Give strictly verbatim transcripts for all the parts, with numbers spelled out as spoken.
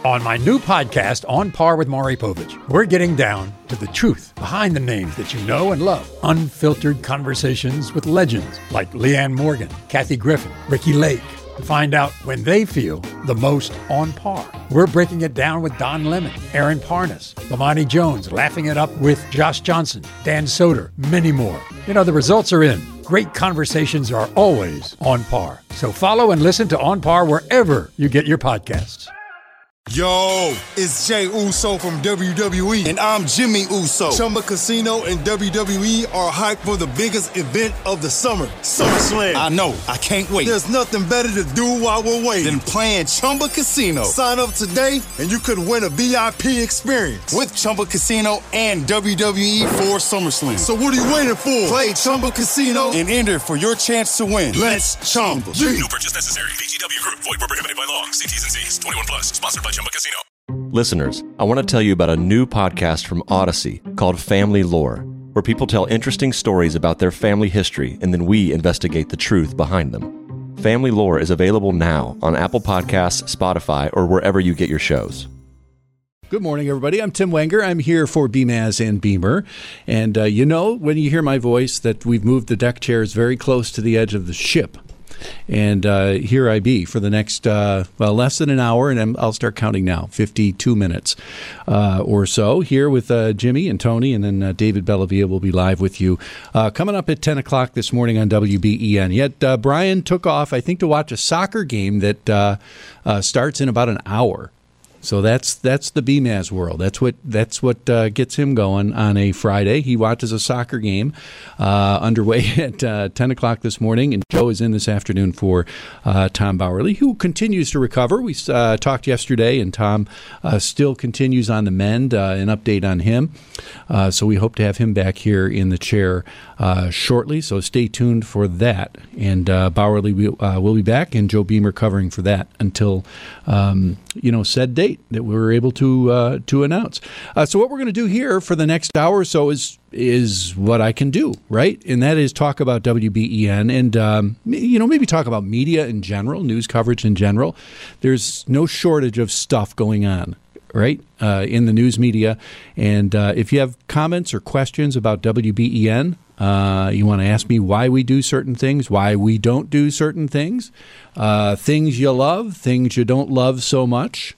On my new podcast, On Par with Maury Povich, we're getting down to the truth behind the names that you know and love. Unfiltered conversations with legends like Leanne Morgan, Kathy Griffin, Ricky Lake, to find out when they feel the most on par. We're breaking it down with Don Lemon, Aaron Parnas, Lamani Jones, laughing it up with Josh Johnson, Dan Soder, many more. You know, the results are in. Great conversations are always on par. So follow and listen to On Par wherever you get your podcasts. Yo, it's Jay Uso from W W E, and I'm Jimmy Uso. Chumba Casino and W W E are hyped for the biggest event of the summer, SummerSlam. I know, I can't wait. There's nothing better to do while we're waiting than playing Chumba Casino. Sign up today, and you could win a V I P experience with Chumba Casino and W W E for SummerSlam. So what are you waiting for? Play Chumba Casino and enter for your chance to win. Let's Chumba. No purchase necessary. V G W Group. Void where prohibited by law. See T's and C's. twenty-one plus. Sponsored by Chumba Casino. Listeners, I want to tell you about a new podcast from Odyssey called Family Lore, where people tell interesting stories about their family history and then we investigate the truth behind them. Family Lore is available now on Apple Podcasts, Spotify, or wherever you get your shows. Good morning, everybody. I'm Tim Wenger. I'm here for B M A S and Beamer. And uh, you know, when you hear my voice, that we've moved the deck chairs very close to the edge of the ship. And uh, here I be for the next, uh, well, less than an hour, and I'm, I'll start counting now, fifty-two minutes uh, or so, here with uh, Jimmy and Tony, and then uh, David Bellavia will be live with you. Uh, coming up at ten o'clock this morning on W B E N. Yet uh, Brian took off, I think, to watch a soccer game that uh, uh, starts in about an hour. So that's that's the B M A S world. That's what that's what uh, gets him going on a Friday. He watches a soccer game uh, underway at uh, ten o'clock this morning, and Joe is in this afternoon for uh, Tom Bowerly, who continues to recover. We uh, talked yesterday, and Tom uh, still continues on the mend. Uh, an update on him. Uh, so we hope to have him back here in the chair uh, shortly. So stay tuned for that. And uh, Bowerly will, uh, will be back, and Joe Beamer covering for that until um, you know said date that we were able to uh, to announce. Uh, so what we're going to do here for the next hour or so is is what I can do, right? And that is talk about W B E N and, um, you know, maybe talk about media in general, news coverage in general. There's no shortage of stuff going on, right, uh, in the news media. And uh, if you have comments or questions about W B E N, Uh, you want to ask me why we do certain things, why we don't do certain things, uh, things you love, things you don't love so much.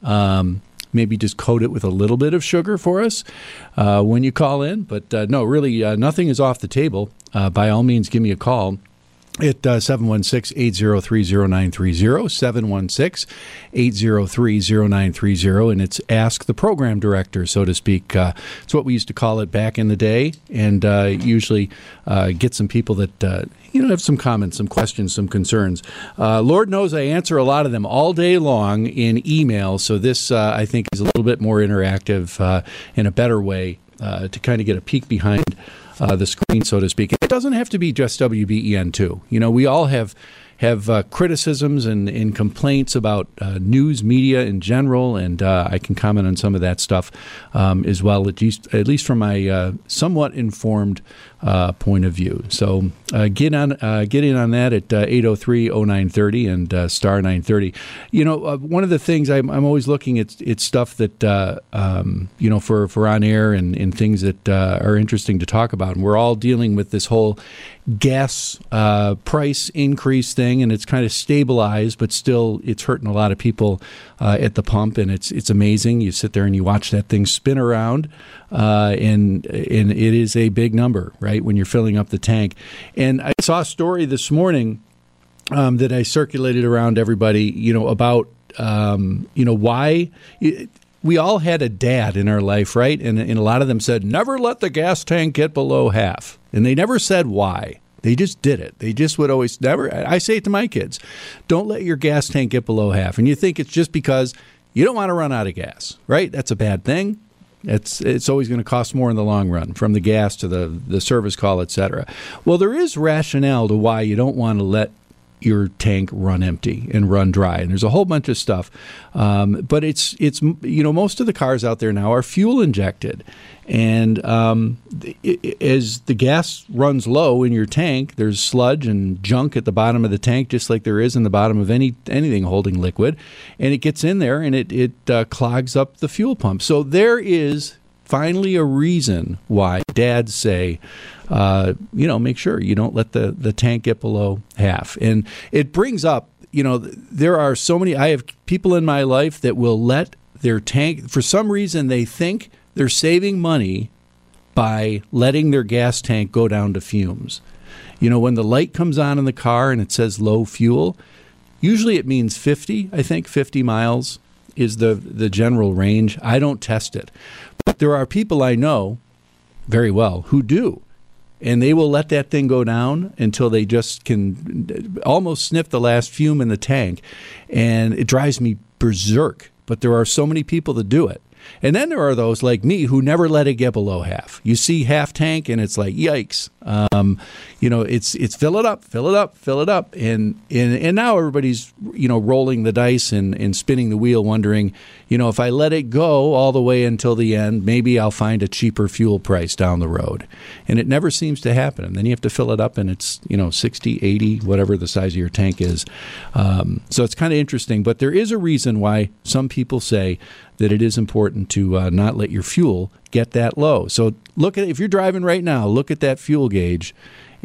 Um, maybe just coat it with a little bit of sugar for us uh, when you call in. But uh, no, really, uh, nothing is off the table. Uh, by all means, give me a call at uh, seven one six, eight zero three, zero nine three zero, seven one six, eight zero three, zero nine three zero, and it's Ask the Program Director, so to speak. Uh, it's what we used to call it back in the day, and uh, usually uh, get some people that uh, you know have some comments, some questions, some concerns. Uh, Lord knows I answer a lot of them all day long in email, so this, uh, I think, is a little bit more interactive uh, in a better way uh, to kind of get a peek behind Uh, the screen, so to speak. It doesn't have to be just W B E N, too. You know, we all have have uh, criticisms and, and complaints about uh, news media in general, and uh, I can comment on some of that stuff um, as well, at least, at least from my uh, somewhat informed uh, point of view. So uh, get on, uh, get in on that at uh, eight oh three, oh nine thirty and uh, star nine thirty. You know, uh, one of the things I'm, I'm always looking at, it's stuff that, uh, um, you know, for, for on air and, and things that uh, are interesting to talk about. And we're all dealing with this whole gas uh, price increase thing, and it's kind of stabilized, but still it's hurting a lot of people uh, at the pump, and it's it's amazing. You sit there and you watch that thing spin around, uh, and and it is a big number, right, when you're filling up the tank. And I saw a story this morning um, that I circulated around everybody, you know, about, um, you know, why... It, we all had a dad in our life, right? And, and a lot of them said, never let the gas tank get below half. And they never said why. They just did it. They just would always never. I say it to my kids, don't let your gas tank get below half. And you think it's just because you don't want to run out of gas, right? That's a bad thing. It's it's always going to cost more in the long run, from the gas to the, the service call, et cetera. Well, there is rationale to why you don't want to let your tank run empty and run dry. And there's a whole bunch of stuff. Um, but it's, it's you know, most of the cars out there now are fuel injected. And um, it, as the gas runs low in your tank, there's sludge and junk at the bottom of the tank, just like there is in the bottom of any anything holding liquid. And it gets in there and it, it uh, clogs up the fuel pump. So there is finally a reason why dads say, uh, you know, make sure you don't let the, the tank get below half. And it brings up, you know, there are so many, I have people in my life that will let their tank, for some reason they think they're saving money by letting their gas tank go down to fumes. You know, when the light comes on in the car and it says low fuel, usually it means fifty, I think fifty miles is the, the general range. I don't test it. But there are people I know very well who do. And they will let that thing go down until they just can almost sniff the last fume in the tank. And it drives me berserk. But there are so many people that do it. And then there are those like me who never let it get below half. You see half tank and it's like, yikes. Um, you know, it's it's fill it up, fill it up, fill it up. And and, and now everybody's, you know, rolling the dice and, and spinning the wheel wondering, you know, if I let it go all the way until the end, maybe I'll find a cheaper fuel price down the road. And it never seems to happen. And then you have to fill it up and it's, you know, sixty, eighty, whatever the size of your tank is. Um, so it's kind of interesting. But there is a reason why some people say that it is important to uh, not let your fuel get that low. So look at, if you're driving right now, look at that fuel gauge,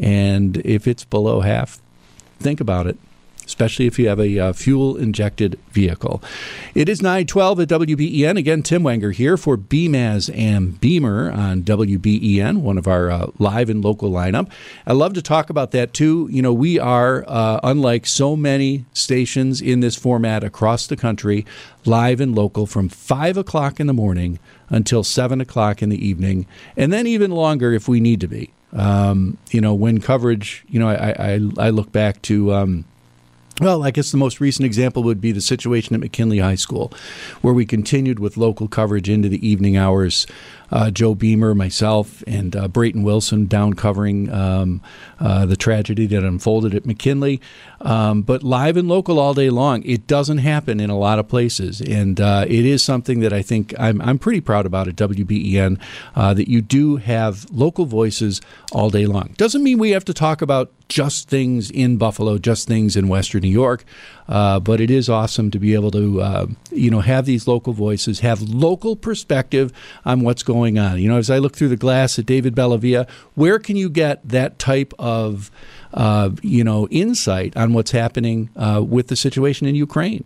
and if it's below half, think about it, especially if you have a uh, fuel-injected vehicle. It is nine twelve at W B E N. Again, Tim Wenger here for Beamaz and Beamer on W B E N, one of our uh, live and local lineup. I love to talk about that, too. You know, we are, uh, unlike so many stations in this format across the country, live and local from five o'clock in the morning until seven o'clock in the evening, and then even longer if we need to be. Um, you know, when coverage, you know, I, I, I look back to... Um, Well, I guess the most recent example would be the situation at McKinley High School, where we continued with local coverage into the evening hours. Uh, Joe Beamer, myself, and uh, Brayton Wilson down covering um, uh, the tragedy that unfolded at McKinley. Um, but live and local all day long. It doesn't happen in a lot of places, and uh, it is something that I think I'm, I'm pretty proud about at W B E N, uh, that you do have local voices all day long. Doesn't mean we have to talk about just things in Buffalo, just things in Western New York, uh, but it is awesome to be able to, uh, you know, have these local voices, have local perspective on what's going on. You know, as I look through the glass at David Bellavia, where can you get that type of, uh, you know, insight on what's happening uh, with the situation in Ukraine?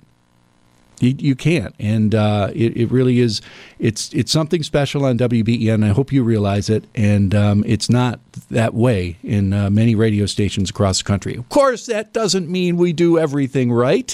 You, you can't, and uh, it, it really is. It's it's something special on W B E N. I hope you realize it, and um, it's not that way in uh, many radio stations across the country. Of course, that doesn't mean we do everything right.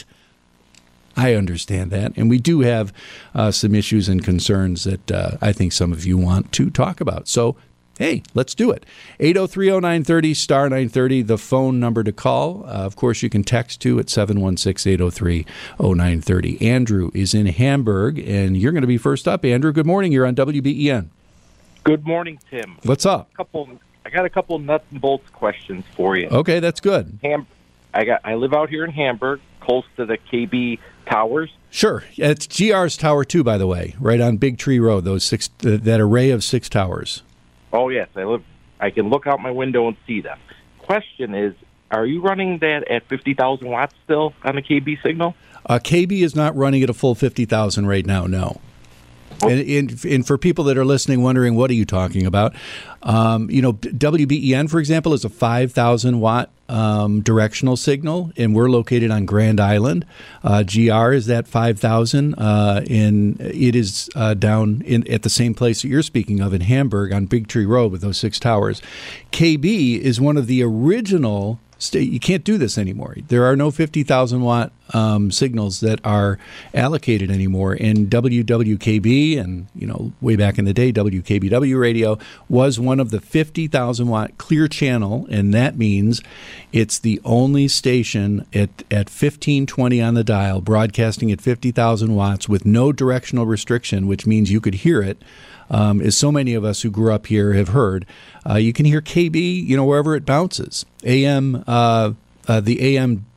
I understand that, and we do have uh, some issues and concerns that uh, I think some of you want to talk about. So, hey, let's do it. eight oh three oh nine thirty, star nine thirty, the phone number to call. Uh, of course, you can text to at seven one six, eight oh three, oh nine thirty. Andrew is in Hamburg, and you're going to be first up. Andrew, good morning. You're on W B E N. Good morning, Tim. What's up? A couple, I got a couple nuts and bolts questions for you. Okay, that's good. Ham, I got. I live out here in Hamburg, close to the K B towers. Sure. It's G R's Tower two, by the way, right on Big Tree Road, those six, uh, that array of six towers. Oh, yes. I live. I can look out my window and see them. Question is, are you running that at fifty thousand watts still on the K B signal? Uh, K B is not running at a full fifty thousand right now, no. Oh. And, and, and for people that are listening, wondering, what are you talking about? Um, you know, W B E N, for example, is a five thousand watt um, directional signal, and we're located on Grand Island. Uh, G R is that five thousand, uh, and it is uh, down in, at the same place that you're speaking of in Hamburg on Big Tree Road with those six towers. K B is one of the original. You can't do this anymore. There are no fifty thousand watt um, signals that are allocated anymore. And W W K B, and you know, way back in the day, W K B W radio was one of the fifty thousand watt clear channel, and that means it's the only station at at fifteen twenty on the dial, broadcasting at fifty thousand watts with no directional restriction, which means you could hear it. Um, as so many of us who grew up here have heard, uh, you can hear K B, you know, wherever it bounces. A M, uh, uh, the A M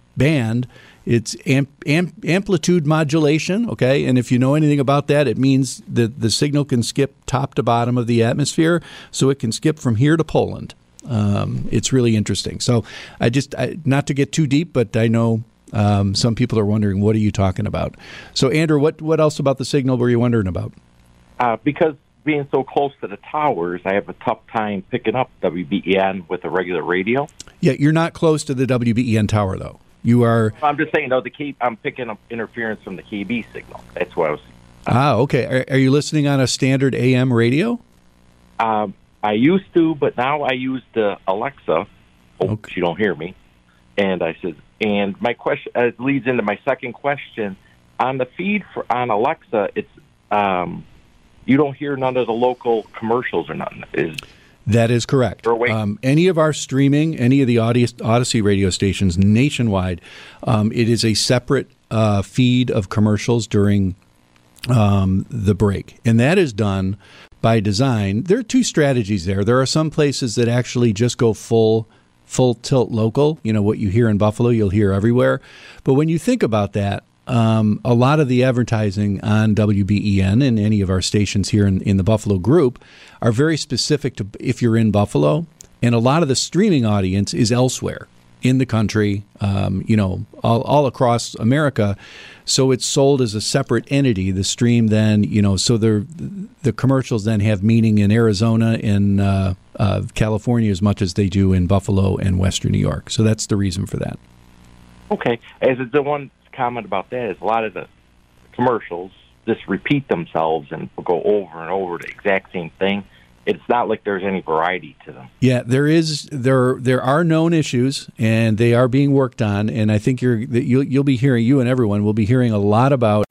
band. It's amp, amp, amplitude modulation, okay? And if you know anything about that, it means that the signal can skip top to bottom of the atmosphere, so it can skip from here to Poland. Um, it's really interesting. So I just, I, not to get too deep, but I know um, some people are wondering, what are you talking about? So, Andrew, what, what else about the signal were you wondering about? Uh, because being so close to the towers, I have a tough time picking up W B E N with a regular radio. Yeah, you're not close to the W B E N tower, though. You are. I'm just saying, though, the K, I'm picking up interference from the K B signal. That's what I was. Ah, okay. Are, are you listening on a standard A M radio? Um, I used to, but now I use the Alexa. Hope Okay. you don't hear me. And I said, and my question uh, leads into my second question. On the feed for on Alexa, it's um, you don't hear none of the local commercials or nothing. Is That is correct. Or wait. Um, any of our streaming, any of the Audi- Odyssey radio stations nationwide, um, it is a separate uh, feed of commercials during um, the break. And that is done by design. There are two strategies there. There are some places that actually just go full full tilt local. You know, what you hear in Buffalo, you'll hear everywhere. But when you think about that, Um, a lot of the advertising on W B E N and any of our stations here in, in the Buffalo group are very specific to if you're in Buffalo, and a lot of the streaming audience is elsewhere in the country, um, you know, all, all across America. So it's sold as a separate entity. The stream then, you know, so the the commercials then have meaning in Arizona and uh, uh, California as much as they do in Buffalo and Western New York. So that's the reason for that. okay. As the one comment about that is a lot of the commercials just repeat themselves and go over and over the exact same thing. It's not like there's any variety to them. Yeah, there is. There there are known issues, and they are being worked on. And I think you're you'll you'll be hearing you and everyone will be hearing a lot about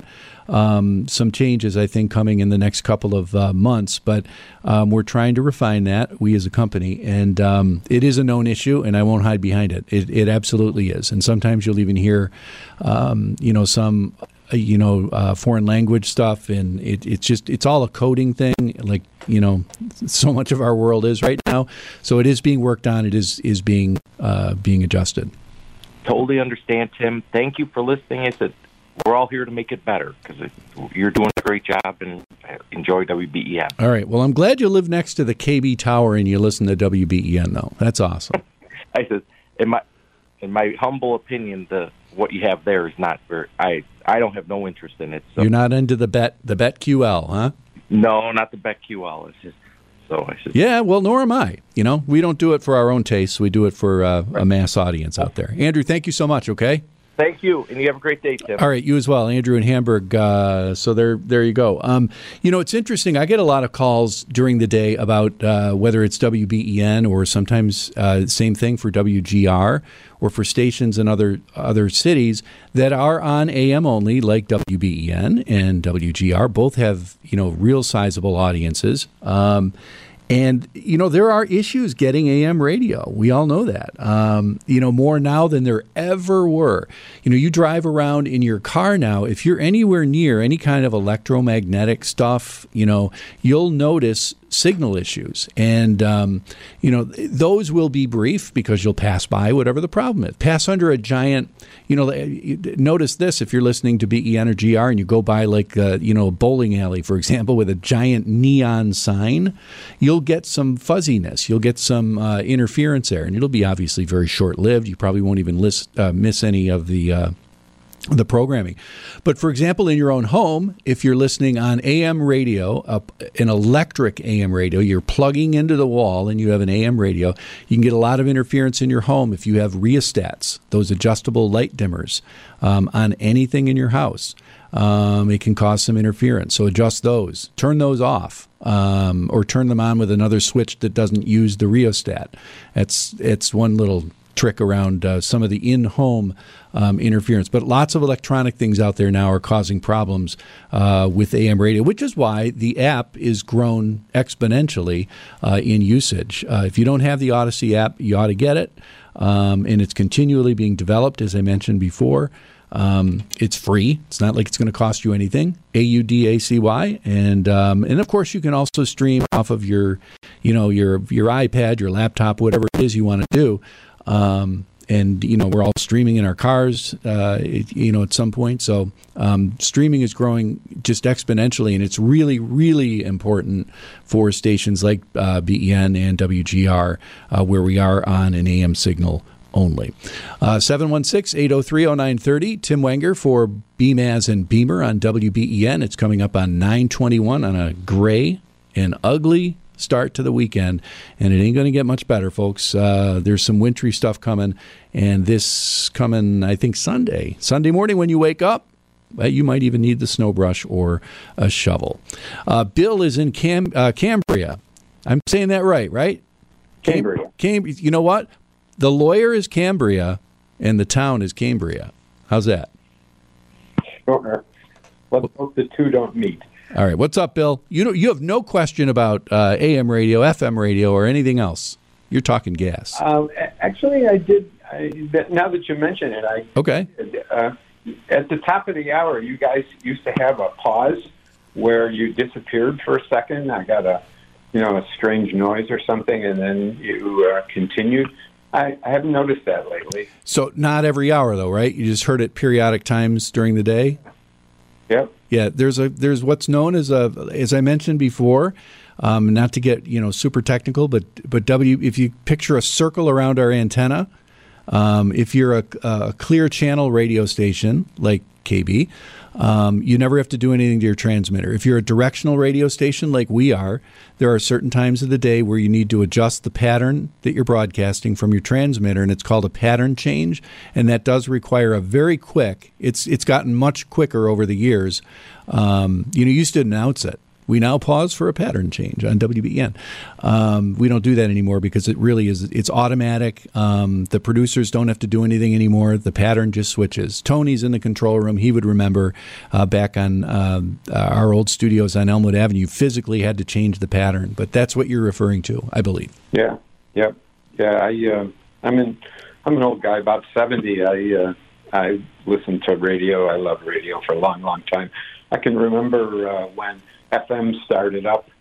um, some changes. I think coming in the next couple of uh, months. But um, we're trying to refine that, we as a company, and um, it is a known issue, and I won't hide behind it. It, it absolutely is. And sometimes you'll even hear, um, you know, some. you know, uh, foreign language stuff, and it, it's just, it's all a coding thing, like, you know, so much of our world is right now. So it is being worked on. It is is being uh, being adjusted. Totally understand, Tim. Thank you for listening. I said, we're all here to make it better because you're doing a great job, and enjoy W B E N. All right. Well, I'm glad you live next to the K B tower and you listen to W B E N, though. That's awesome. I said, in my, in my humble opinion, the what you have there is not very, I, I don't have no interest in it. So. You're not into the bet the BetQL, huh? No, not the BetQL. It's just so I should. Yeah, well, nor am I. You know, we don't do it for our own tastes. We do it for uh, a mass audience out there. Andrew, thank you so much. Okay. Thank you, and you have a great day, Tim. All right, you as well, Andrew in Hamburg. Uh, so there, there you go. Um, you know, it's interesting. I get a lot of calls during the day about uh, whether it's W B E N or sometimes uh, same thing for W G R or for stations in other other cities that are on A M only, like W B E N and W G R. Both have, you know, real sizable audiences. Um, And, you know, there are issues getting A M radio. We all know that, um, you know, more now than there ever were. You know, you drive around in your car now. If you're anywhere near any kind of electromagnetic stuff, you know, you'll notice signal issues. And, um, you know, those will be brief because you'll pass by whatever the problem is. Pass under a giant, you know, notice this if you're listening to B E N or G R and you go by like, uh, you know, a bowling alley, for example, with a giant neon sign, you'll get some fuzziness. You'll get some uh, interference there, and it'll be obviously very short-lived. You probably won't even list, uh, miss any of the uh, the programming. But for example, in your own home, if you're listening on A M radio, uh, an electric A M radio, you're plugging into the wall and you have an A M radio, you can get a lot of interference in your home if you have rheostats, those adjustable light dimmers, um, on anything in your house. Um, it can cause some interference. So adjust those. Turn those off, um, or turn them on with another switch that doesn't use the rheostat. That's it's one little trick around uh, some of the in-home um, interference. But lots of electronic things out there now are causing problems uh, with A M radio, which is why the app is grown exponentially uh, in usage. Uh, if you don't have the Odyssey app, you ought to get it. Um, and it's continually being developed, as I mentioned before. Um, it's free. It's not like it's going to cost you anything. A U D A C Y, and um, and of course you can also stream off of your, you know, your your iPad, your laptop, whatever it is you want to do. Um, and you know we're all streaming in our cars, uh, it, you know, at some point. So um, streaming is growing just exponentially, and it's really, really important for stations like uh, B E N and W G R, uh, where we are on an A M signal only. Uh, seven one six, eight oh three, oh nine three oh. Tim Wenger for B M A S and Beamer on W B E N. It's coming up on nine twenty-one on a gray and ugly start to the weekend, and it ain't going to get much better, folks. Uh, there's some wintry stuff coming, and this coming, I think, Sunday. Sunday morning when you wake up, uh, you might even need the snow brush or a shovel. Uh, Bill is in Cam- uh, Cambria. I'm saying that right, right? Cambria. Cam- Cam- you know what? The lawyer is Cambria, and the town is Cambria. How's that? Sure. Let's hope the two don't meet. All right. What's up, Bill? You don't, you have no question about uh, A M radio, F M radio, or anything else. You're talking gas. Um, actually, I did. I, now that you mention it, I okay. Uh, at the top of the hour, you guys used to have a pause where you disappeared for a second. I got a, you know, a strange noise or something, and then you uh, continued. I, I haven't noticed that lately. So not every hour, though, right? You just heard it periodic times during the day? Yep. Yeah, there's a there's what's known as a, as I mentioned before, um, not to get, you know, super technical, but but W, if you picture a circle around our antenna, um, if you're a, a clear channel radio station like K B, um, you never have to do anything to your transmitter. If you're a directional radio station like we are, there are certain times of the day where you need to adjust the pattern that you're broadcasting from your transmitter, and it's called a pattern change, and that does require a very quick, it's it's gotten much quicker over the years. Um, you know, you used to announce it. We now pause for a pattern change on W B E N. Um, we don't do that anymore because it really is, it's automatic. Um, the producers don't have to do anything anymore. The pattern just switches. Tony's in the control room. He would remember uh, back on uh, our old studios on Elmwood Avenue, you physically had to change the pattern. But that's what you're referring to, I believe. Yeah, yep. Yeah, I, uh, I'm, in, I'm an old guy, about seventy. I, uh, I listened to radio. I loved radio for a long, long time. I can remember uh, when F M started up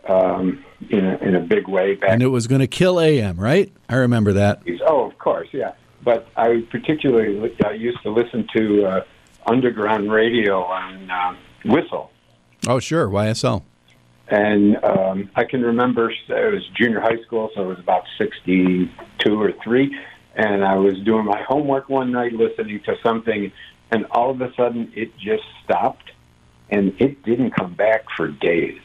um, in, a, in a big way back. And it was going to kill A M, right? I remember that. Oh, of course, yeah. But I particularly I used to listen to uh, underground radio on uh, Whistle. Oh, sure, Y S L. And um, I can remember it was junior high school, so it was about sixty-two or three, and I was doing my homework one night listening to something, and all of a sudden it just stopped. And it didn't come back for days.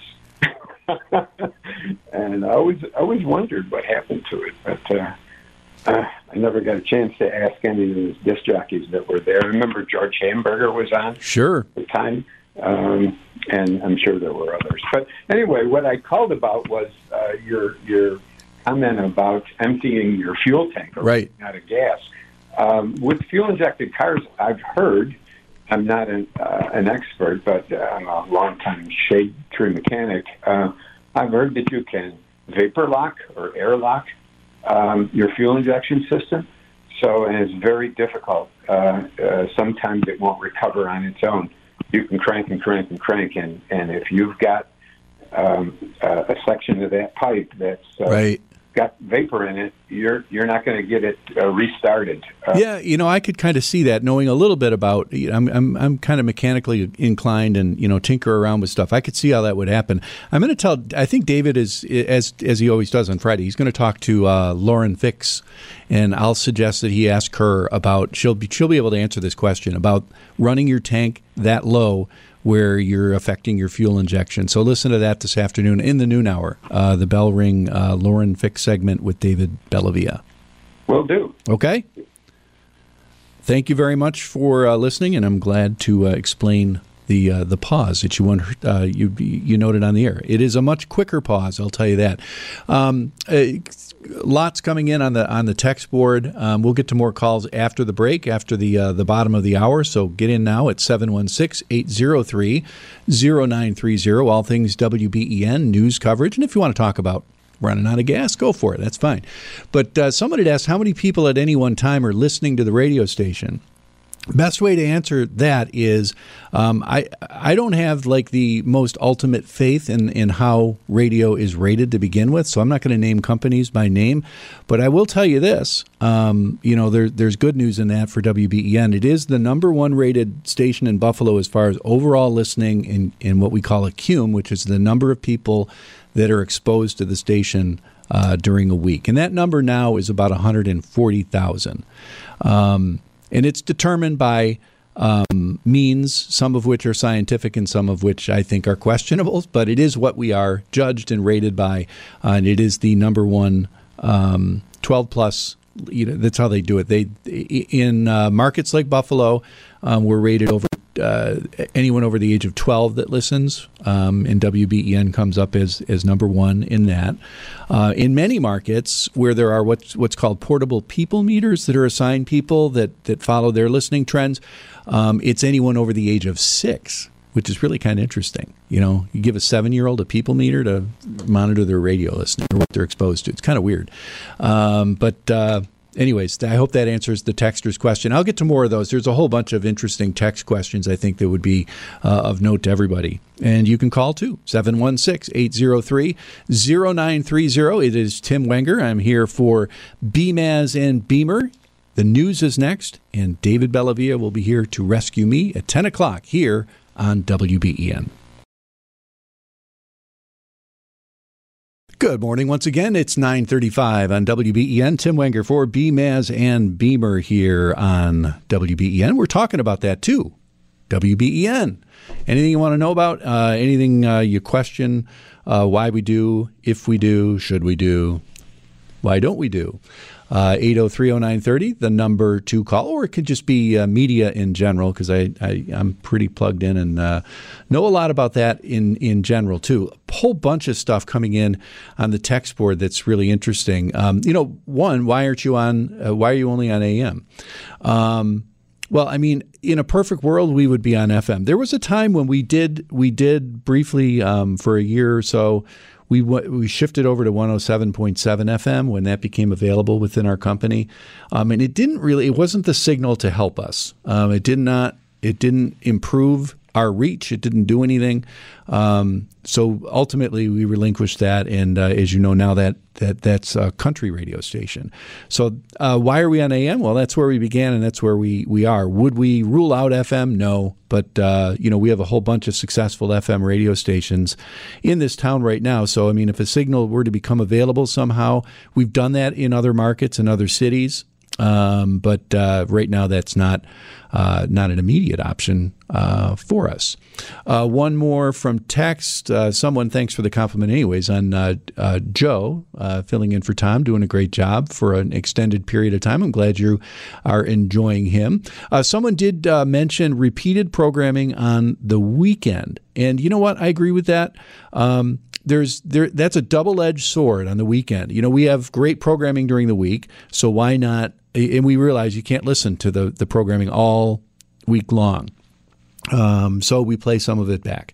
And I always, I always wondered what happened to it. But uh, uh, I never got a chance to ask any of those disc jockeys that were there. I remember George Hamburger was on. Sure. At the time. Um, and I'm sure there were others. But anyway, what I called about was uh, your your comment about emptying your fuel tank or right. running out of gas. Um, with fuel-injected cars, I've heard, I'm not an, uh, an expert, but uh, I'm a long-time shade tree mechanic. Uh, I've heard that you can vapor lock or air lock um, your fuel injection system. So, and it's very difficult. Uh, uh, sometimes it won't recover on its own. You can crank and crank and crank, and, and if you've got um, uh, a section of that pipe that's uh, right. got vapor in it, you're you're not going to get it uh, restarted. Uh, yeah, you know, I could kind of see that, knowing a little bit about. You know, I'm I'm I'm kind of mechanically inclined, and you know, tinker around with stuff. I could see how that would happen. I'm going to tell. I think David is as as he always does on Friday. He's going to talk to uh, Lauren Fix, and I'll suggest that he ask her about. She'll be she'll be able to answer this question about running your tank that low, where you're affecting your fuel injection. So listen to that this afternoon in the noon hour, uh, the bell ring uh, Lauren Fix segment with David Bellavia. Will do. Okay. Thank you very much for uh, listening, and I'm glad to uh, explain the uh, the pause that you, uh, you you noted on the air. It is a much quicker pause, I'll tell you that. Um, uh, lots coming in on the on the text board. Um, we'll get to more calls after the break, after the uh, the bottom of the hour. So get in now at seven one six, eight zero three, zero nine three zero. All things W B E N news coverage, and if you want to talk about running out of gas, go for it. That's fine. But uh, somebody had asked how many people at any one time are listening to the radio station. Best way to answer that is um, I I don't have like the most ultimate faith in, in how radio is rated to begin with, so I'm not going to name companies by name, but I will tell you this. Um, you know, there, there's good news in that for W B E N. It is the number one rated station in Buffalo as far as overall listening in, in what we call a C U M, which is the number of people that are exposed to the station uh, during a week. And that number now is about one hundred forty thousand. Um And it's determined by um, means, some of which are scientific and some of which I think are questionable, but it is what we are judged and rated by, uh, and it is the number one um, twelve plus. You know, that's how they do it. They in uh, markets like Buffalo, um, we're rated over uh, anyone over the age of twelve that listens, um, and W B E N comes up as as number one in that. Uh, in many markets where there are what's what's called portable people meters that are assigned people that that follow their listening trends, um, it's anyone over the age of six, which is really kind of interesting. You know, you give a seven-year-old a people meter to monitor their radio listening or what they're exposed to. It's kind of weird. Um, but uh, anyways, I hope that answers the texter's question. I'll get to more of those. There's a whole bunch of interesting text questions I think that would be uh, of note to everybody. And you can call, too, seven one six, eight zero three, zero nine three zero. It is Tim Wenger. I'm here for B M A S and Beamer. The news is next, and David Bellavia will be here to rescue me at ten o'clock here on W B E N. Good morning once again. It's nine thirty-five on W B E N. Tim Wenger for B M A S and Beamer here on W B E N. We're talking about that too. W B E N. Anything you want to know about? Uh, anything uh, you question uh, why we do, if we do, should we do, why don't we do? Uh, eight oh three oh nine thirty, the number to call, or it could just be uh, media in general, because I, I, I'm pretty plugged in and uh, know a lot about that in, in general, too. A whole bunch of stuff coming in on the text board that's really interesting. Um, you know, one, why aren't you on, uh, why are you only on A M? Um, well, I mean, in a perfect world, we would be on F M. There was a time when we did, we did briefly um, for a year or so, We we shifted over to one oh seven point seven F M when that became available within our company, um, and it didn't really. It wasn't the signal to help us. Um, it did not. It didn't improve our reach. It didn't do anything. Um, so ultimately, we relinquished that, and uh, as you know now, that that that's a country radio station. So uh, why are we on A M? Well, that's where we began, and that's where we we are. Would we rule out F M? No. But, uh, you know, we have a whole bunch of successful F M radio stations in this town right now. So, I mean, if a signal were to become available somehow, we've done that in other markets and other cities. Um, but uh, right now, that's not uh, not an immediate option uh, for us. Uh, one more from text. Uh, someone, thanks for the compliment anyways, on uh, uh, Joe, uh, filling in for Tom, doing a great job for an extended period of time. I'm glad you are enjoying him. Uh, someone did uh, mention repeated programming on the weekend. And you know what? I agree with that. Um, There's there that's a double-edged sword on the weekend. You know, we have great programming during the week, so why not? And we realize you can't listen to the, the programming all week long. Um, so we play some of it back.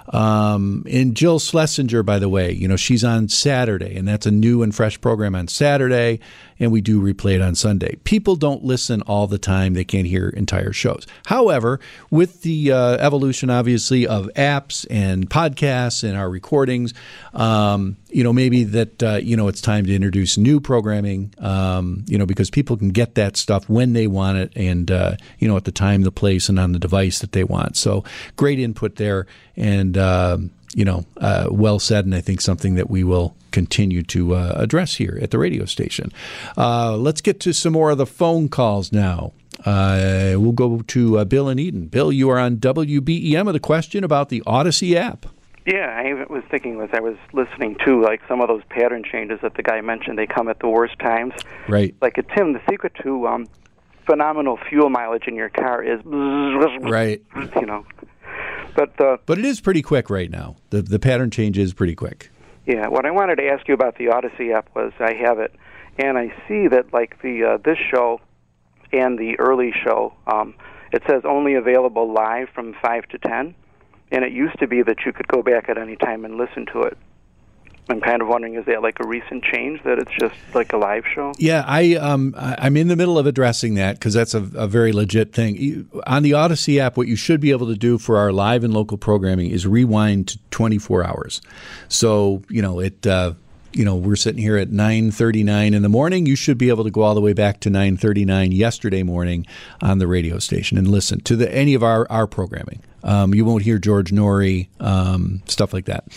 Um, and Jill Schlesinger, by the way, you know, she's on Saturday, and that's a new and fresh program on Saturday, and we do replay it on Sunday. People don't listen all the time. They can't hear entire shows. However, with the uh, evolution, obviously, of apps and podcasts and our recordings, um, you know, maybe that, uh, you know, it's time to introduce new programming, um, you know, because people can get that stuff when they want it and, uh, you know, at the time, the place, and on the device that they want. So great input there. And, uh, you know, uh, well said, and I think something that we will continue to uh, address here at the radio station. Uh, let's get to some more of the phone calls now. Uh, we'll go to uh, Bill in Eden. Bill, you are on W B E M with a question about the Odyssey app. Yeah, I was thinking as I was listening to, like, some of those pattern changes that the guy mentioned, they come at the worst times. Right. Like, a Tim, the secret to um, phenomenal fuel mileage in your car is... Right. You know. But uh, but it is pretty quick right now. The the pattern change is pretty quick. Yeah, what I wanted to ask you about the Odyssey app was I have it, and I see that, like, the uh, this show and the early show, um, it says only available live from five to ten, and it used to be that you could go back at any time and listen to it. I'm kind of wondering, is that like a recent change that it's just like a live show? Yeah, I, um, I'm in the middle of addressing that because that's a, a very legit thing. You, on the Odyssey app, what you should be able to do for our live and local programming is rewind to twenty-four hours. So, you know, it... Uh, You know, we're sitting here at nine thirty-nine in the morning. You should be able to go all the way back to nine thirty-nine yesterday morning on the radio station and listen to the, any of our, our programming. Um, you won't hear George Norrie, um, stuff like that.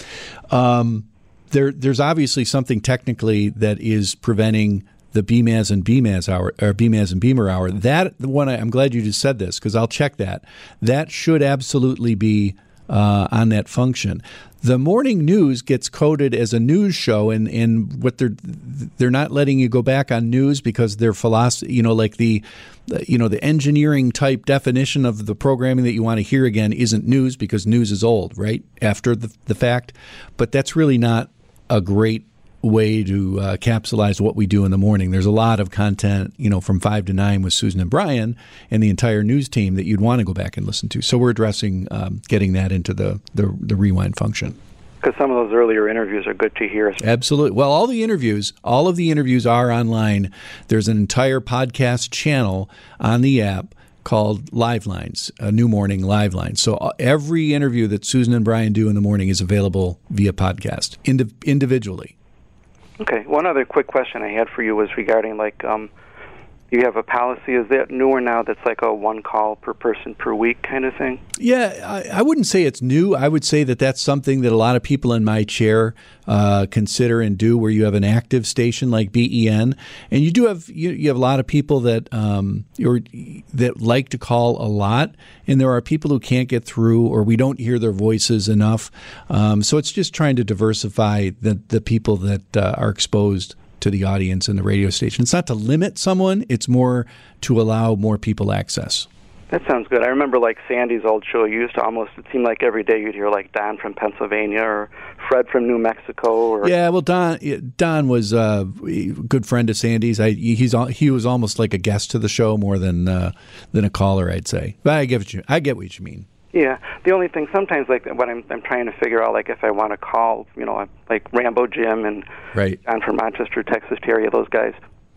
Um, there, there's obviously something technically that is preventing the B M A S and B M A S hour, or B M A S and Beamer hour. That one, I, I'm glad you just said this because I'll check that. That should absolutely be uh, on that function. The morning news gets coded as a news show, and, and what they're they're not letting you go back on news because their philosophy, you know, like the, you know, the engineering type definition of the programming that you want to hear again isn't news because news is old, right, after the, the fact. But that's really not a great way to uh, capsulize what we do in the morning. There's a lot of content, you know, from five to nine with Susan and Brian and the entire news team that you'd want to go back and listen to. So we're addressing um, getting that into the, the, the rewind function. Because some of those earlier interviews are good to hear. Absolutely. Well, all the interviews, all of the interviews are online. There's an entire podcast channel on the app called Live Lines, a New Morning Live Lines. So every interview that Susan and Brian do in the morning is available via podcast, indi- individually. Okay. One other quick question I had for you was regarding, like, um, you have a policy, is that newer now that's like a one call per person per week kind of thing? Yeah, I, I wouldn't say it's new. I would say that that's something that a lot of people in my chair uh, consider and do, where you have an active station like B E N, and you do have you, you have a lot of people that um, or that like to call a lot, and there are people who can't get through, or we don't hear their voices enough. Um, so it's just trying to diversify the the people that uh, are exposed to the audience in the radio station. It's not to limit someone, it's more to allow more people access. That sounds good. I remember, like, Sandy's old show, you used to almost, it seemed like every day you'd hear, like, Don from Pennsylvania or Fred from New Mexico. Or Yeah, well, Don Don was uh, a good friend of Sandy's. I, he's He was almost like a guest to the show more than uh, than a caller, I'd say. But I get what you, I get what you mean. Yeah. The only thing sometimes, like, what I'm I'm trying to figure out, like, if I want to call, you know, like Rambo Jim and right. John from Rochester, Texas, Terry, those guys.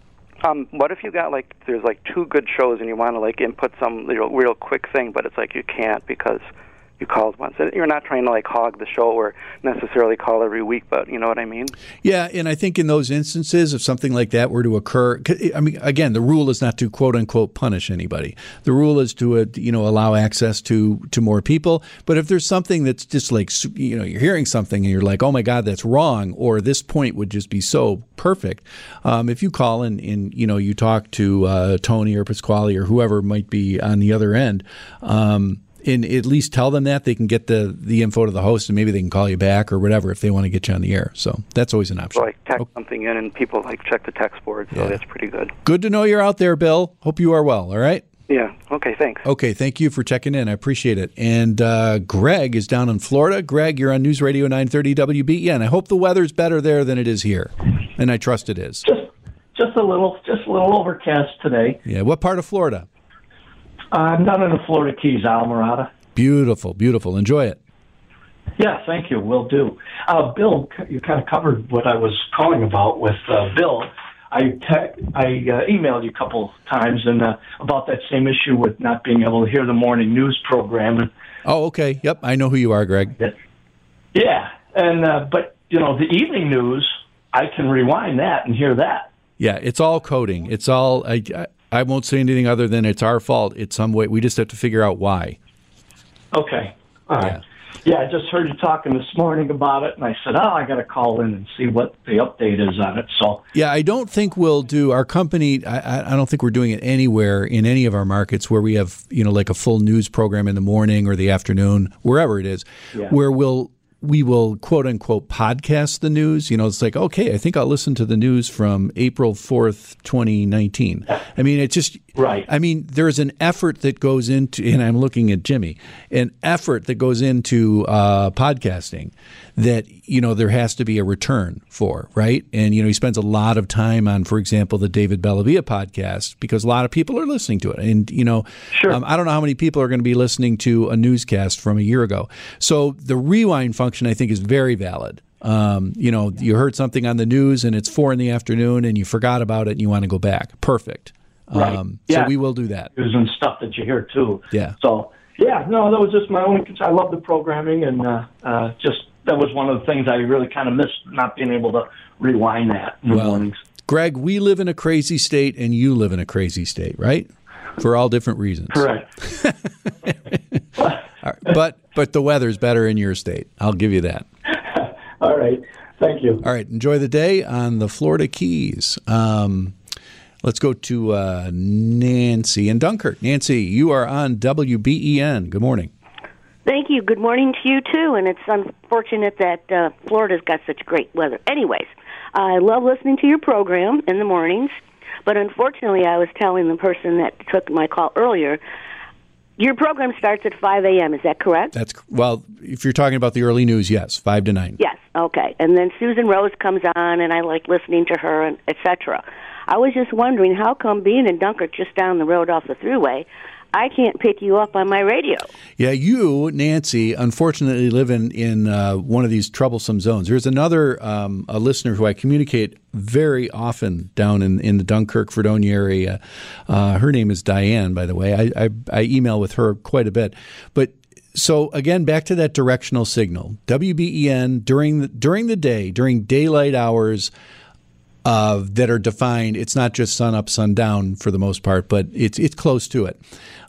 Um, what if you got, like, there's, like, two good shows and you want to, like, input some real, real quick thing, but it's like you can't because you called once. You're not trying to, like, hog the show or necessarily call every week, but you know what I mean? Yeah, and I think in those instances, if something like that were to occur, I mean, again, the rule is not to quote unquote punish anybody. The rule is to uh, you know allow access to to more people. But if there's something that's just like, you know, you're hearing something and you're like, oh my God, that's wrong, or this point would just be so perfect. Um, if you call and, and you know you talk to uh, Tony or Pasquale or whoever might be on the other end. Um, And at least tell them that they can get the, the info to the host, and maybe they can call you back or whatever if they want to get you on the air. So that's always an option. So, like, text okay. something in, and people like check the text board, so yeah. That's pretty good. Good to know you're out there, Bill. Hope you are well. All right. Yeah. Okay. Thanks. Okay. Thank you for checking in. I appreciate it. And uh, Greg is down in Florida. Greg, you're on News Radio nine thirty W B E N. I hope the weather's better there than it is here, and I trust it is. Just, just a little, just a little overcast today. Yeah. What part of Florida? I'm down in the Florida Keys, Alamorada. Beautiful, beautiful. Enjoy it. Yeah, thank you. Will do. Uh, Bill, you kind of covered what I was calling about with uh, Bill. I te- I uh, emailed you a couple times and uh, about that same issue with not being able to hear the morning news program. Oh, okay. Yep, I know who you are, Greg. Yeah, and uh, but you know the evening news, I can rewind that and hear that. Yeah, it's all coding. It's all. I, I, I won't say anything other than it's our fault. It's some way. We just have to figure out why. Okay. All right. Yeah. yeah, I just heard you talking this morning about it, and I said, oh, I got to call in and see what the update is on it. So yeah, I don't think we'll do our company. I, I don't think we're doing it anywhere in any of our markets where we have, you know, like a full news program in the morning or the afternoon, wherever it is, yeah. where we'll. We will, quote unquote, podcast the news. You know, it's like, okay, I think I'll listen to the news from April fourth, twenty nineteen. I mean, it's just, right. I mean, there's an effort that goes into, and I'm looking at Jimmy, an effort that goes into uh, podcasting that, you know, there has to be a return for, right? And, you know, he spends a lot of time on, for example, the David Bellavia podcast because a lot of people are listening to it. And, you know, sure. um, I don't know how many people are going to be listening to a newscast from a year ago. So the rewind function, I think, is very valid. Um, you know, you heard something on the news and it's four in the afternoon and you forgot about it and you want to go back. Perfect. Right. Um, yeah. So we will do that. And stuff that you hear too. Yeah. So yeah, no, that was just my own concern. I love the programming, and uh, uh, just that was one of the things I really kind of missed, not being able to rewind that in the well, mornings. Greg, we live in a crazy state, and you live in a crazy state, right? For all different reasons. Correct. but but the weather's better in your state. I'll give you that. All right. Thank you. All right. Enjoy the day on the Florida Keys. Um, let's go to uh, Nancy in Dunkirk. Nancy, you are on W B E N. Good morning. Thank you. Good morning to you, too. And it's unfortunate that uh, Florida's got such great weather. Anyways, I love listening to your program in the mornings. But unfortunately, I was telling the person that took my call earlier, your program starts at five a.m., is that correct? That's well, if you're talking about the early news, yes, five to nine. Yes, okay. And then Susan Rose comes on, and I like listening to her, and et cetera. I was just wondering, how come being in Dunkirk, just down the road off the thruway, I can't pick you up on my radio? Yeah, you, Nancy, unfortunately live in, in uh, one of these troublesome zones. There's another um, a listener who I communicate very often down in, in the Dunkirk, Fredonia area. Uh, her name is Diane, by the way. I, I, I email with her quite a bit. But so, again, back to that directional signal. W B E N, during the, during the day, during daylight hours, Uh, that are defined. It's not just sun up, sun down for the most part, but it's it's close to it.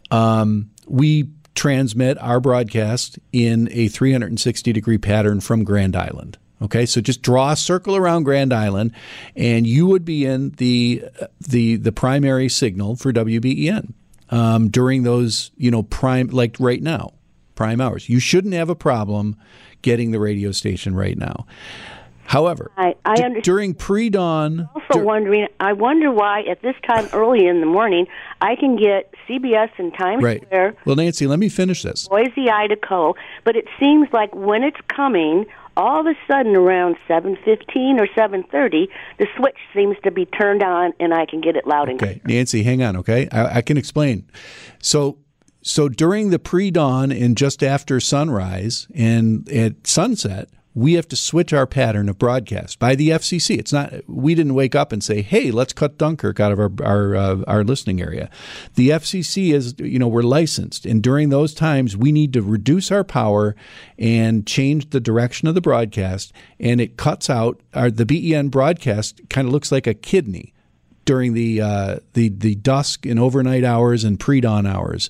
Um, we transmit our broadcast in a three hundred sixty degree pattern from Grand Island. Okay, so just draw a circle around Grand Island, and you would be in the the the primary signal for W B E N um, during those, you know, prime, like right now, prime hours. You shouldn't have a problem getting the radio station right now. However, I, I d- understand. during pre-dawn... Also dur- wondering, I wonder why at this time early in the morning I can get C B S in Times right. Square, Well, Nancy, let me finish this. Boise, Idaho, but it seems like when it's coming, all of a sudden around seven fifteen or seven thirty, the switch seems to be turned on and I can get it loud and clear. Okay, Nancy, hang on, okay? I, I can explain. So... So during the pre-dawn and just after sunrise and at sunset, we have to switch our pattern of broadcast by the F C C. It's not, we didn't wake up and say, hey, let's cut Dunkirk out of our our, uh, our listening area. The F C C is, you know, we're licensed. And during those times, we need to reduce our power and change the direction of the broadcast. And it cuts out, our, the B E N broadcast kind of looks like a kidney during the uh, the the dusk and overnight hours and pre-dawn hours,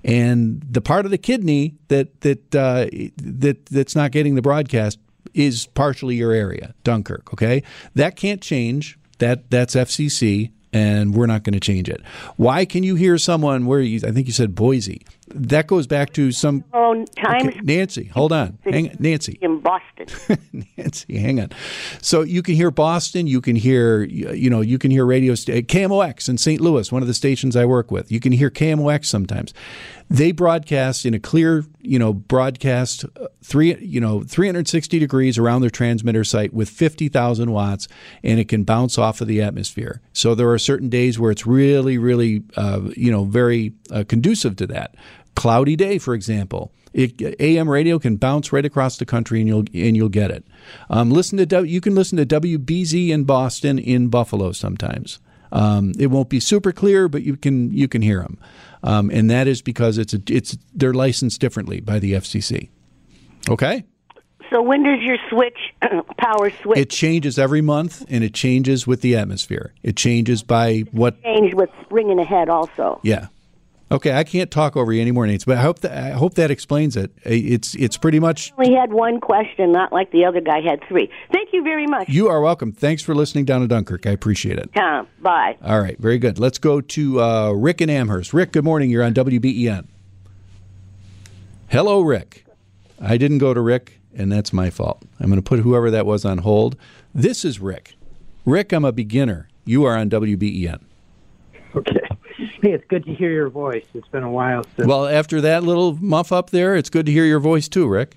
and the part of the kidney that that uh, that that's not getting the broadcast is partially your area, Dunkirk. Okay, that can't change. That that's F C C, and we're not going to change it. Why can you hear someone where you? I think you said Boise. That goes back to some. Oh, Times. Okay, Nancy, hold on, hang, Nancy. In Boston. Nancy, hang on. So you can hear Boston. You can hear, you know, you can hear radio st- K M O X in Saint Louis, one of the stations I work with. You can hear K M O X sometimes. They broadcast in a clear, you know, broadcast three, you know, three hundred sixty degrees around their transmitter site with fifty thousand watts, and it can bounce off of the atmosphere. So there are certain days where it's really, really, uh, you know, very uh, conducive to that. Cloudy day, for example, it, A M radio can bounce right across the country, and you'll and you'll get it. Um, listen to w, you can listen to W B Z in Boston, in Buffalo sometimes. Um, it won't be super clear, but you can you can hear them, um, and that is because it's a, it's they're licensed differently by the F C C. Okay. So when does your switch power switch? It changes every month, and it changes with the atmosphere. It changes by what change with springing ahead also. Yeah. Okay, I can't talk over you anymore, Nate, but I hope that I hope that explains it. It's it's pretty much. I only had one question, not like the other guy had three. Thank you very much. You are welcome. Thanks for listening down to Dunkirk. I appreciate it. Tom, bye. All right, very good. Let's go to uh, Rick in Amherst. Rick, good morning. You're on W B E N. Hello, Rick. I didn't go to Rick, and that's my fault. I'm going to put whoever that was on hold. This is Rick. Rick, I'm a beginner. You are on W B E N. Okay. Hey, it's good to hear your voice. It's been a while since. Well, after that little muff up there, it's good to hear your voice too, Rick.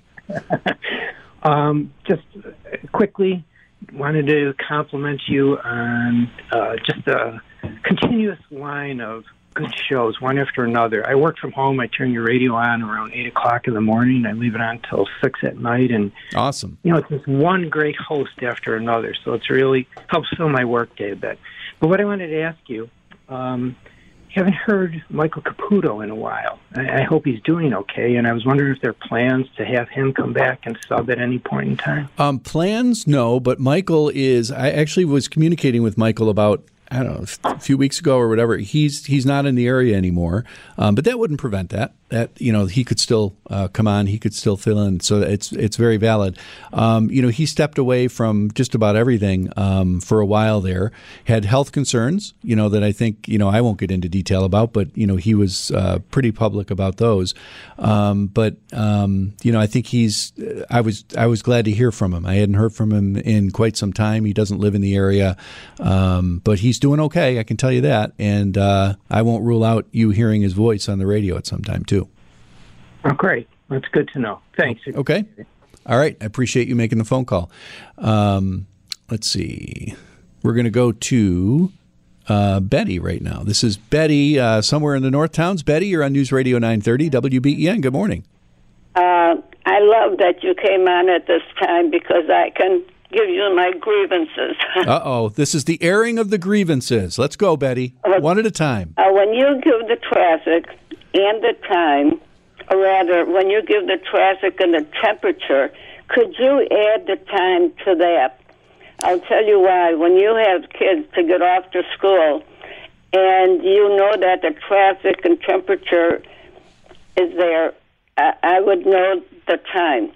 um, just quickly, wanted to compliment you on uh, just a continuous line of good shows, one after another. I work from home. I turn your radio on around eight o'clock in the morning. I leave it on until six at night. And awesome. You know, it's just one great host after another. So it's really helps fill my workday a bit. But what I wanted to ask you, um, haven't heard Michael Caputo in a while. I, I hope he's doing okay, and I was wondering if there are plans to have him come back and sub at any point in time. Um, plans, no, but Michael is, I actually was communicating with Michael about, I don't know, a few weeks ago or whatever. He's he's not in the area anymore, um, but that wouldn't prevent that. That you know he could still uh, come on, he could still fill in. So it's it's very valid. Um, you know he stepped away from just about everything um, for a while there. Had health concerns, you know that I think you know I won't get into detail about, but you know he was uh, pretty public about those. Um, but um, you know I think he's. I was I was glad to hear from him. I hadn't heard from him in quite some time. He doesn't live in the area, um, but he's doing okay. I can tell you that, and uh, I won't rule out you hearing his voice on the radio at some time too. Oh, great. That's good to know. Thanks. Okay. All right. I appreciate you making the phone call. Um, let's see. We're going to go to uh, Betty right now. This is Betty uh, somewhere in the North Towns. Betty, you're on News Radio nine thirty W B E N. Good morning. Uh, I love that you came on at this time because I can give you my grievances. Uh-oh. This is the airing of the grievances. Let's go, Betty. Uh, One at a time. Uh, when you give the traffic and the time, or rather, when you give the traffic and the temperature, could you add the time to that? I'll tell you why. When you have kids to get off to school and you know that the traffic and temperature is there, I, I would know the time.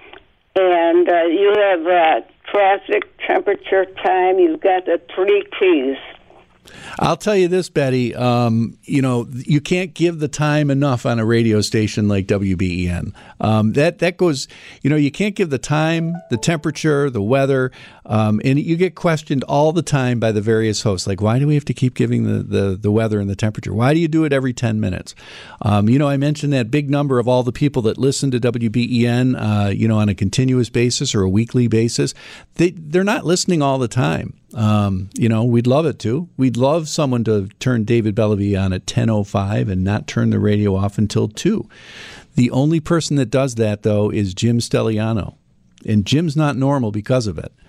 And uh, you have uh, traffic, temperature, time. You've got the three T's. I'll tell you this, Betty, um, you know, you can't give the time enough on a radio station like W B E N. Um, that that goes, you know, you can't give the time, the temperature, the weather, um, and you get questioned all the time by the various hosts. Like, why do we have to keep giving the, the, the weather and the temperature? Why do you do it every ten minutes? Um, you know, I mentioned that big number of all the people that listen to W B E N, uh, you know, on a continuous basis or a weekly basis. They, they're not listening all the time. Um, you know, we'd love it to. We'd love someone to turn David Bellavy on at ten oh five and not turn the radio off until two. The only person that does that, though, is Jim Stelliano. And Jim's not normal because of it.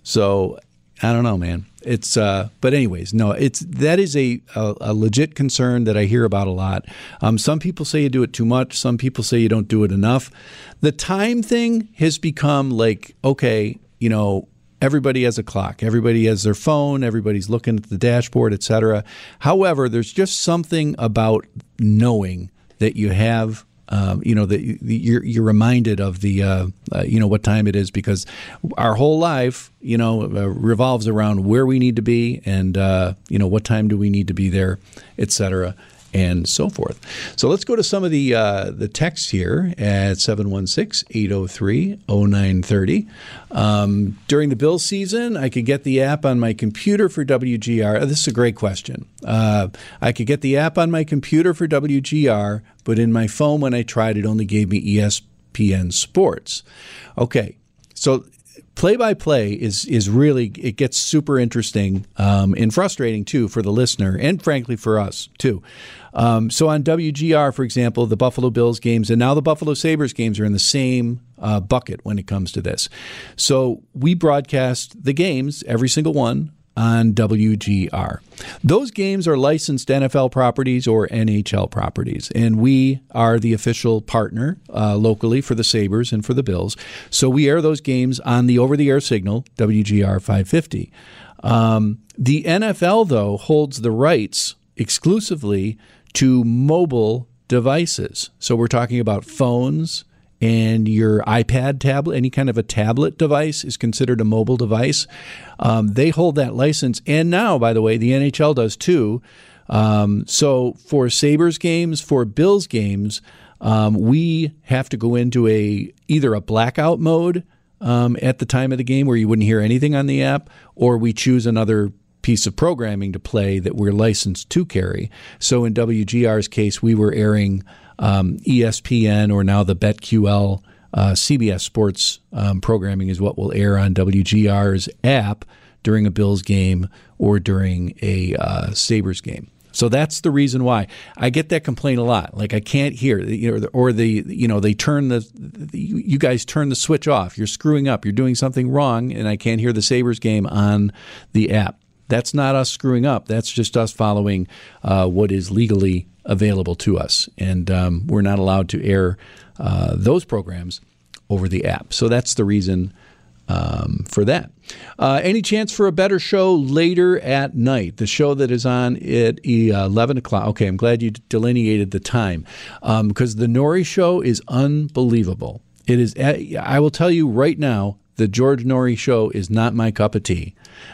So, I don't know, man. It's, uh, but anyways, no, it's, that is a, a, a legit concern that I hear about a lot. Um, some people say you do it too much. Some people say you don't do it enough. The time thing has become like, okay, you know, everybody has a clock. Everybody has their phone. Everybody's looking at the dashboard, et cetera. However, there's just something about knowing that you have, um, you know, that you're, you're reminded of the, uh, uh, you know, what time it is, because our whole life, you know, uh, revolves around where we need to be and, uh, you know, what time do we need to be there, et cetera, and so forth. So let's go to some of the uh, the texts here at seven one six, eight oh three, oh nine three oh. Um, during the Bills season, I could get the app on my computer for W G R. This is a great question. Uh, I could get the app on my computer for W G R, but in my phone when I tried, it only gave me E S P N Sports. Okay, so play-by-play is is really, it gets super interesting um, and frustrating, too, for the listener and, frankly, for us, too. Um, so on W G R, for example, the Buffalo Bills games and now the Buffalo Sabres games are in the same uh, bucket when it comes to this. So we broadcast the games, every single one, on W G R. Those games are licensed N F L properties or N H L properties, and we are the official partner uh, locally for the Sabres and for the Bills. So we air those games on the over-the-air signal, W G R five fifty. Um, the N F L, though, holds the rights exclusively to mobile devices. So we're talking about phones, and your iPad tablet, any kind of a tablet device is considered a mobile device. Um, they hold that license. And now, by the way, the N H L does too. Um, so for Sabres games, for Bills games, um, we have to go into a either a blackout mode um, at the time of the game where you wouldn't hear anything on the app, or we choose another piece of programming to play that we're licensed to carry. So in W G R's case, we were airing Um, E S P N, or now the BetQL uh, C B S Sports um, programming is what will air on W G R's app during a Bills game or during a uh, Sabres game. So that's the reason why. I get that complaint a lot. Like, I can't hear, you know, or the, you know, they turn the, the, you guys turn the switch off. You're screwing up. You're doing something wrong, and I can't hear the Sabres game on the app. That's not us screwing up. That's just us following uh, what is legally available to us. And um, we're not allowed to air uh, those programs over the app. So that's the reason Um, for that. Uh, any chance for a better show later at night? The show that is on at eleven o'clock. Okay, I'm glad you delineated the time because um, the Norrie show is unbelievable. It is. I will tell you right now, the George Norrie show is not my cup of tea.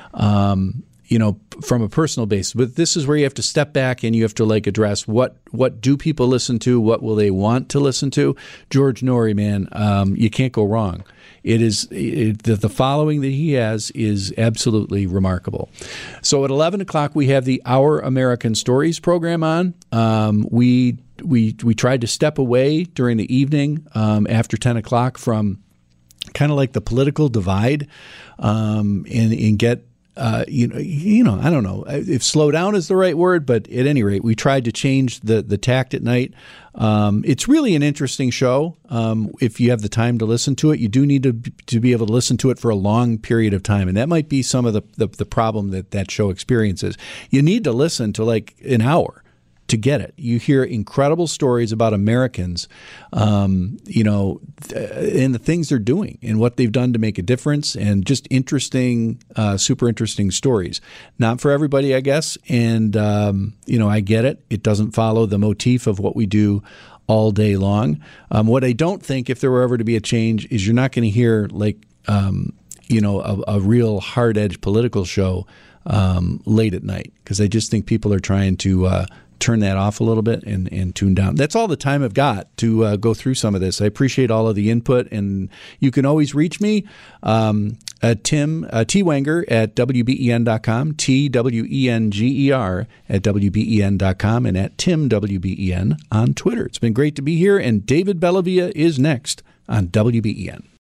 Um, you know, from a personal basis, but this is where you have to step back and you have to like address what what do people listen to? What will they want to listen to? George Norrie, man, um, you can't go wrong. It is it, the, the following that he has is absolutely remarkable. So at eleven o'clock, we have the Our American Stories program on. Um, we we we tried to step away during the evening um, after ten o'clock from kind of like the political divide um, and, and get. Uh, you know, you know, I don't know if slow down is the right word, but at any rate, we tried to change the the tact at night. Um, it's really an interesting show. Um, if you have the time to listen to it, you do need to to be able to listen to it for a long period of time, and that might be some of the the, the problem that that show experiences. You need to listen to like an hour to get it. You hear incredible stories about Americans, um, you know, th- and the things they're doing and what they've done to make a difference, and just interesting, uh, super interesting stories. Not for everybody, I guess, and, um, you know, I get it. It doesn't follow the motif of what we do all day long. Um, what I don't think, if there were ever to be a change, is you're not going to hear, like, um, you know, a, a real hard-edged political show um, late at night, because I just think people are trying to uh, turn that off a little bit and, and tune down. That's all the time I've got to uh, go through some of this. I appreciate all of the input, and you can always reach me um, at Tim uh, T Wenger at W B E N dot com, T W E N G E R at W B E N dot com, and at Tim W B E N on Twitter. It's been great to be here, and David Bellavia is next on W B E N.